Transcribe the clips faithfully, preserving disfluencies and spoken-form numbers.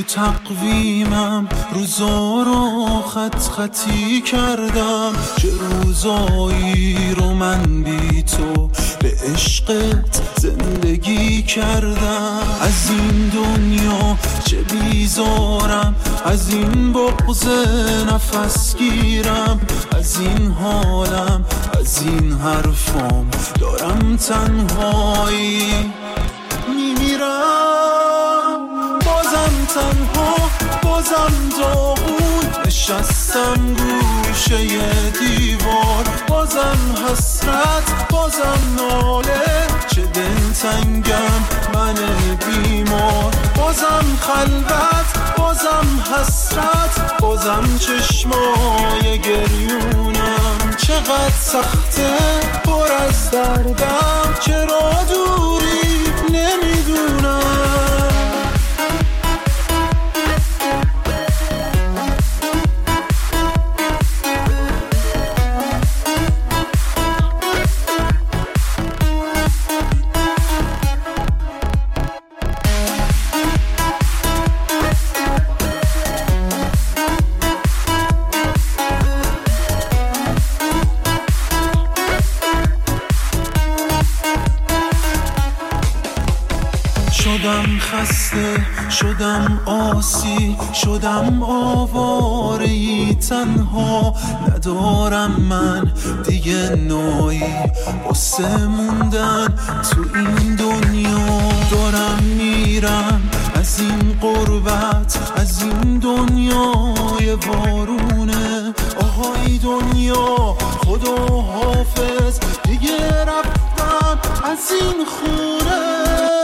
تقویمم روزا رو خط خطی کردم، چه روزایی رو من بی تو به عشقت زندگی کردم. از این دنیا چه بیزارم، از این بغض نفس گیرم، از این حالم، از این حرفام دارم تنهایی میمیرم. بازم تنها، بازم داغون نشستم گوشه دیوار، بازم حسرت، بازم ناله، چه دلتنگم من بیمار. بازم خلوت، بازم حسرت، بازم چشمای گریونم. چقدر سخته پر از دردم، چرا دوری نمیدونم. شدم خسته، شدم آسی، شدم آواره‌ای تنها. ندارم من دیگه نوعی واسه موندن تو این دنیا. دارم میرم از این غربت، از این دنیای بارونه. آهای دنیا خدا حافظ، دیگه رفتم از این خونه.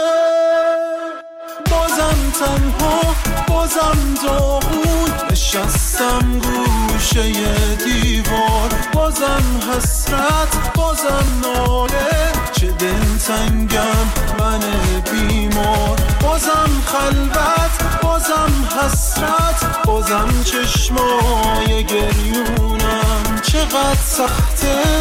بازم تنها، بازم داغون نشستم گوشه دیوار، بازم حسرت، بازم ناله، چه دلتنگم من بیمار. بازم خلوت، بازم حسرت، بازم چشمای گریونم. چقدر سخته